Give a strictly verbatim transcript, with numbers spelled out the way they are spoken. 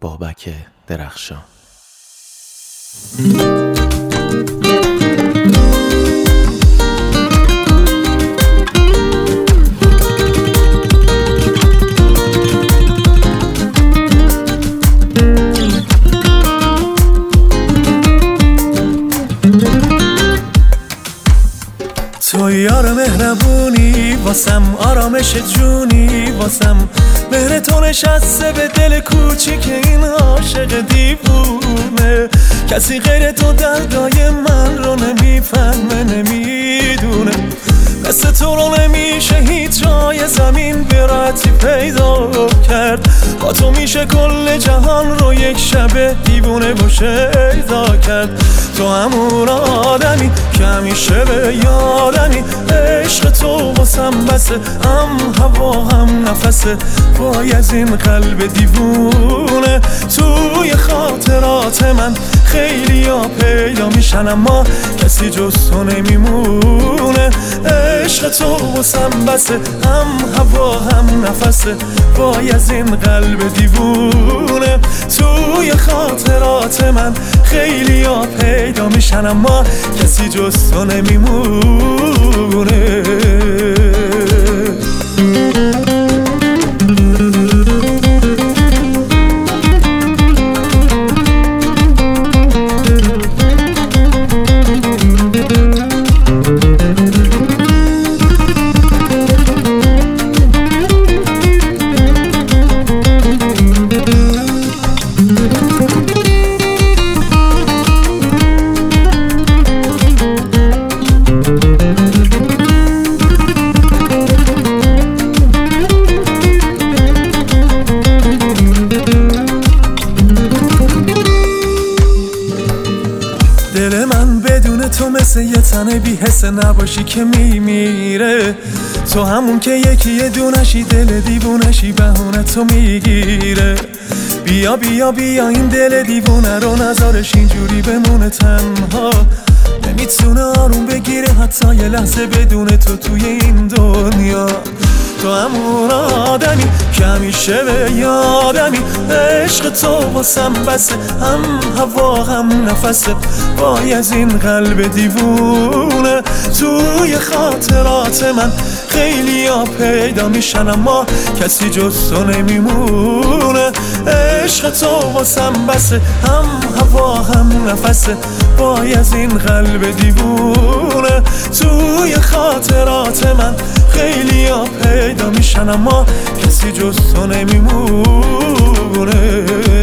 بابک درخشان. تو یار مهربونی واسم، آرامش جونی واسم، مهر تو نشسته به دل کوچیک این عاشق دیوونه. کسی غیر تو دردای من رو نمیفهمه نمیدونه، مثل تو رو نمیشه هیچ جای زمین به راحتی پیدا کرد. با تو میشه کل جهان رو یک شب دیوونه و شیدا کرد. تو همون آدمی که همیشه به یادمی، عشق تو واسم بسه، هم هوا هم نفسه، وای از این قلب دیوونه. توی خاطرات من خیلی ها پیدا میشن اما کسی جز تو نمیمونه. عشق تو واسم بسه، هم هوا هم نفسه، وای از این قلب دیوونه. توی خاطرات من خیلی ها پیدا میشن اما کسی جز تو نمیمونه. دل من بدون تو مثل یه تن بی حس نباشی که میمیره. تو همون که یکی یه دونشی دل دیوونشی بهونه تو میگیره. بیا بیا بیا این دل دیوونه رو نذارش اینجوری بمونه تنها. نمیتونه آروم بگیره حتی یه لحظه بدون تو توی این دنیا. تو همون آدمی که همیشه به یادمی، عشق تو واسم بسه، هم هوا هم نفسه، وای از این قلب دیوونه. توی خاطرات من خیلی ها پیدا میشن اما کسی جز تو نمیمونه. عشق تو واسم بسه، هم هوا هم نفسه، وای از این قلب دیوونه. توی خاطرات من خیلی ها پیدا میشن اما کسی جز تو نمیمونه.